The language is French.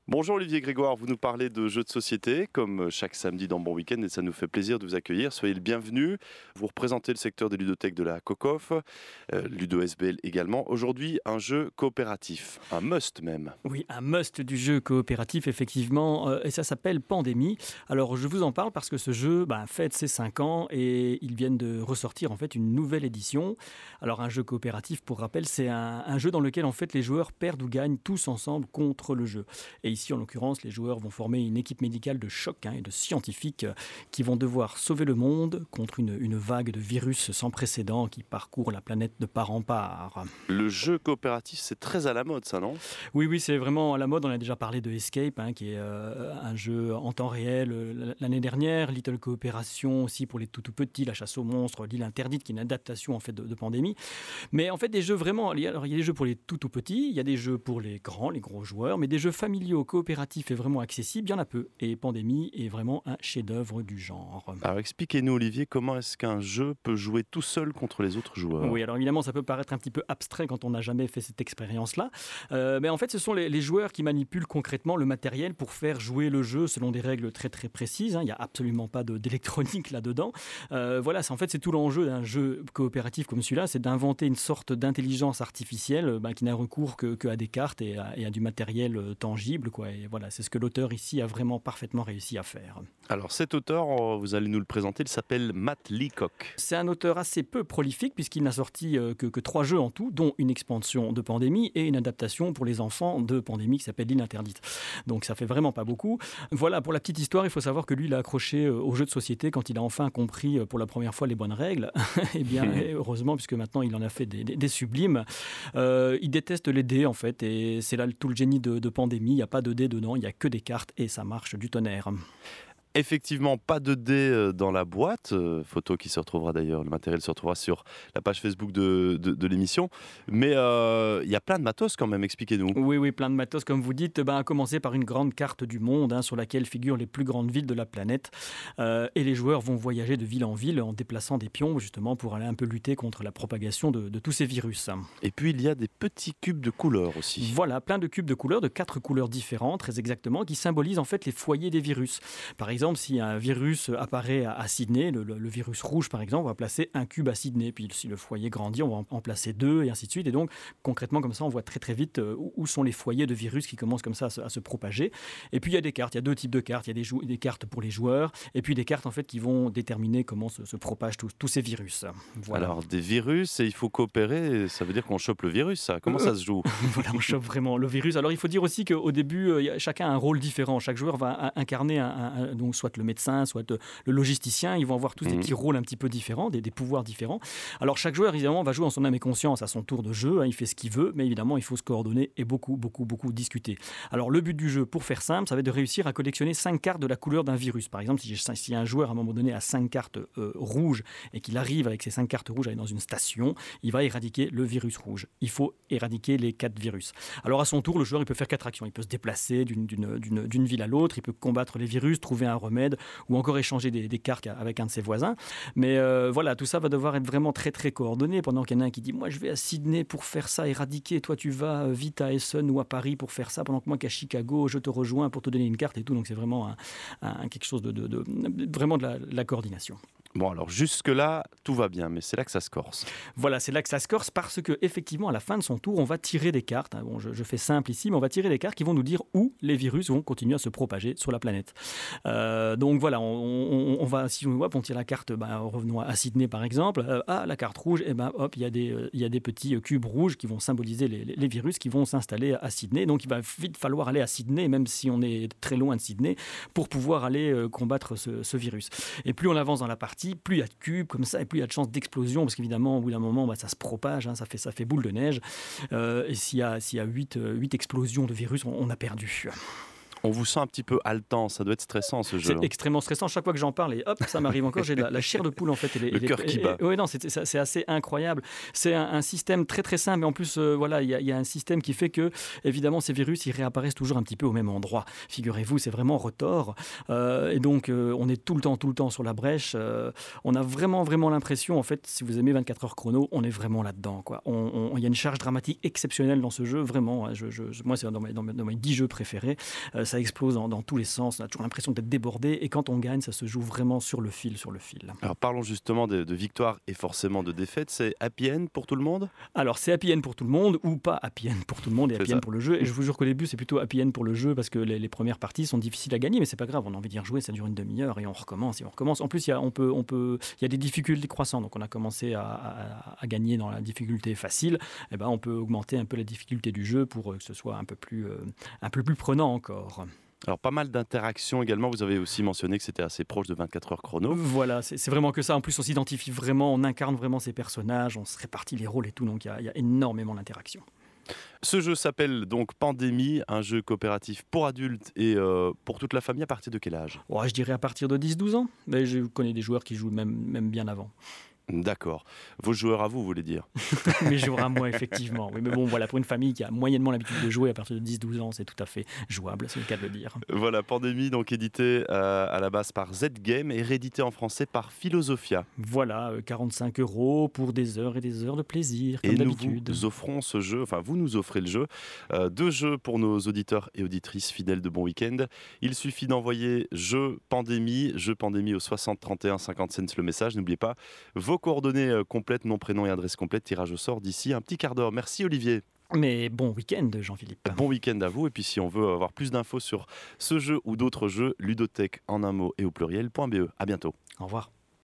Bonjour Olivier Grégoire, vous nous parlez de jeux de société comme chaque samedi dans Bon Week-end et ça nous fait plaisir de vous accueillir. Soyez le bienvenu. Vous représentez le secteur des ludothèques de la COCOF, Ludo SBL également. Aujourd'hui, un jeu coopératif, un must même. Oui, un must du jeu coopératif, effectivement, et ça s'appelle Pandémie. Alors, je vous en parle parce que ce jeu fête ses 5 ans et ils viennent de ressortir en fait une nouvelle édition. Alors, un jeu coopératif, pour rappel, c'est un jeu dans lequel en fait les joueurs perdent ou gagnent tous ensemble contre le jeu. Et ici, en l'occurrence, les joueurs vont former une équipe médicale de choc et de scientifiques qui vont devoir sauver le monde contre une vague de virus sans précédent qui parcourt la planète de part en part. Le jeu coopératif, c'est très à la mode ça, non ? Oui, c'est vraiment à la mode. On a déjà parlé de Escape, qui est un jeu en temps réel l'année dernière. Little Coopération aussi pour les tout petits, La Chasse aux monstres, L'île interdite, qui est une adaptation en fait de Pandémie. Mais en fait, des jeux vraiment. Alors, il y a des jeux pour les tout petits, il y a des jeux pour les grands, les gros joueurs, mais des jeux familiaux, coopératifs et vraiment accessibles, il y en a peu. Et Pandémie est vraiment un chef-d'œuvre du genre. Alors expliquez-nous Olivier, comment est-ce qu'un jeu peut jouer tout seul contre les autres joueurs ? Oui, alors évidemment, ça peut paraître un petit peu abstrait quand on n'a jamais fait cette expérience-là. Mais en fait, ce sont les joueurs qui manipulent concrètement le matériel pour faire jouer le jeu selon des règles très très précises. Il n'y a absolument pas d'électronique là-dedans. Voilà, c'est tout l'enjeu d'un jeu coopératif comme celui-là, c'est d'inventer une sorte d'intelligence artificielle qui n'a recours qu'à des cartes et à du matériel tangible, quoi. Et voilà, c'est ce que l'auteur ici a vraiment parfaitement réussi à faire. Alors cet auteur, vous allez nous le présenter, il s'appelle Matt Leacock. C'est un auteur assez peu prolifique puisqu'il n'a sorti que 3 jeux en tout, dont une expansion de Pandémie et une adaptation pour les enfants de Pandémie qui s'appelle L'île interdite. Donc ça fait vraiment pas beaucoup. Voilà, pour la petite histoire, il faut savoir que lui, il a accroché au jeu de société quand il a enfin compris pour la première fois les bonnes règles. Et bien, heureusement, puisque maintenant il en a fait des sublimes. Il déteste les dés en fait, et c'est là tout le génie de Pandémie. Il n'y a pas de dés dedans, il n'y a que des cartes et ça marche du tonnerre. Effectivement, pas de dés dans la boîte, photo qui se retrouvera d'ailleurs, le matériel se retrouvera sur la page Facebook de l'émission, mais il y a plein de matos quand même, expliquez-nous. Oui, plein de matos comme vous dites, à commencer par une grande carte du monde sur laquelle figurent les plus grandes villes de la planète, et les joueurs vont voyager de ville en ville en déplaçant des pions justement pour aller un peu lutter contre la propagation de tous ces virus. Et puis il y a des petits cubes de couleurs aussi. Voilà, plein de cubes de couleurs, de 4 couleurs différentes très exactement, qui symbolisent en fait les foyers des virus. Par exemple, si un virus apparaît à Sydney, le virus rouge par exemple, on va placer un cube à Sydney. Puis si le foyer grandit, on va en placer 2 et ainsi de suite. Et donc concrètement comme ça, on voit très très vite où sont les foyers de virus qui commencent comme ça à se propager. Et puis il y a des cartes, il y a 2 types de cartes. Il y a des cartes pour les joueurs et puis des cartes en fait qui vont déterminer comment se propagent tous ces virus. Voilà. Alors des virus et il faut coopérer, ça veut dire qu'on chope le virus, ça. Comment ça se joue ? Voilà, on chope vraiment le virus. Alors il faut dire aussi qu'au début, chacun a un rôle différent. Chaque joueur va incarner donc soit le médecin, soit le logisticien. Ils vont avoir tous des petits rôles un petit peu différents, des pouvoirs différents. Alors chaque joueur évidemment va jouer en son âme et conscience à son tour de jeu, il fait ce qu'il veut, mais évidemment il faut se coordonner et beaucoup discuter. Alors le but du jeu, pour faire simple, ça va être de réussir à collectionner 5 cartes de la couleur d'un virus. Par exemple, si un joueur à un moment donné a 5 cartes rouges et qu'il arrive avec ces 5 cartes rouges à aller dans une station, il va éradiquer le virus rouge. Il faut éradiquer les 4 virus. Alors à son tour, le joueur il peut faire 4 actions. Il peut se déplacer d'une ville à l'autre, il peut combattre les virus, trouver un remède ou encore échanger des cartes avec un de ses voisins. Mais voilà, tout ça va devoir être vraiment très très coordonné. Pendant qu'il y en a un qui dit « moi je vais à Sydney pour faire ça, éradiquer, toi tu vas vite à Essen ou à Paris pour faire ça, pendant que moi qu'à Chicago je te rejoins pour te donner une carte et tout ». Donc c'est vraiment quelque chose vraiment de la coordination. Bon, alors jusque-là, tout va bien, mais c'est là que ça se corse. Voilà, c'est là que ça se corse parce qu'effectivement, à la fin de son tour, on va tirer des cartes. Bon, je fais simple ici, mais on va tirer des cartes qui vont nous dire où les virus vont continuer à se propager sur la planète. Donc voilà, on va, si on tire la carte, revenons à Sydney par exemple, la carte rouge, et hop, il y a des petits cubes rouges qui vont symboliser les virus qui vont s'installer à Sydney. Donc il va vite falloir aller à Sydney, même si on est très loin de Sydney, pour pouvoir aller combattre ce virus. Et plus on avance dans la partie, plus il y a de cubes comme ça, et plus il y a de chances d'explosion, parce qu'évidemment, au bout d'un moment, ça se propage, ça fait boule de neige. Et s'il y a 8 explosions de virus, on a perdu. On vous sent un petit peu haletant, ça doit être stressant ce jeu. C'est extrêmement stressant. Chaque fois que j'en parle, et hop, ça m'arrive encore, j'ai la chair de poule en fait. Le cœur qui bat. Oui, non, c'est assez incroyable. C'est un système très très simple, mais en plus, voilà, il y a un système qui fait que, évidemment, ces virus, ils réapparaissent toujours un petit peu au même endroit. Figurez-vous, c'est vraiment retors. Et donc, on est tout le temps sur la brèche. On a vraiment l'impression, en fait, si vous aimez 24 heures chrono, on est vraiment là-dedans, quoi. Il y a une charge dramatique exceptionnelle dans ce jeu, vraiment. Moi, c'est dans mes 10 jeux préférés. Ça explose dans tous les sens, on a toujours l'impression d'être débordé et quand on gagne, ça se joue vraiment sur le fil. Alors parlons justement de victoire et forcément de défaite, c'est happy end pour tout le monde ? Alors c'est happy end pour tout le monde ou pas happy end pour tout le monde et happy end pour le jeu, et je vous jure qu'au début c'est plutôt happy end pour le jeu parce que les premières parties sont difficiles à gagner, mais c'est pas grave, on a envie d'y rejouer, ça dure une demi-heure et on recommence. En plus il y a des difficultés croissantes, donc on a commencé à gagner dans la difficulté facile, et ben on peut augmenter un peu la difficulté du jeu pour que ce soit un peu plus prenant encore. Alors pas mal d'interactions également, vous avez aussi mentionné que c'était assez proche de 24 heures chrono. Voilà, c'est vraiment que ça. En plus, on s'identifie vraiment, on incarne vraiment ces personnages, on se répartit les rôles et tout, donc il y a énormément d'interactions. Ce jeu s'appelle donc Pandémie, un jeu coopératif pour adultes et pour toute la famille. À partir de quel âge ? Je dirais à partir de 10-12 ans, mais je connais des joueurs qui jouent même bien avant. D'accord. Vos joueurs à vous voulez dire ? Mes joueurs à moi, effectivement. Oui, mais bon, voilà, pour une famille qui a moyennement l'habitude de jouer à partir de 10-12 ans, c'est tout à fait jouable, c'est le cas de le dire. Voilà, Pandémie, donc édité à la base par Z-Game et réédité en français par Philosophia. Voilà, 45 € pour des heures et des heures de plaisir, comme d'habitude. Et nous vous offrons ce jeu, enfin vous nous offrez le jeu, 2 jeux pour nos auditeurs et auditrices fidèles de Bon Week-end. Il suffit d'envoyer jeu Pandémie au 60 31 50 cents le message. N'oubliez pas vos coordonnées complètes, nom, prénom et adresse complète, tirage au sort d'ici un petit quart d'heure. Merci Olivier. Mais bon week-end Jean-Philippe. Bon week-end à vous, et puis si on veut avoir plus d'infos sur ce jeu ou d'autres jeux, ludothèque en un mot et au pluriel.be. À bientôt. Au revoir.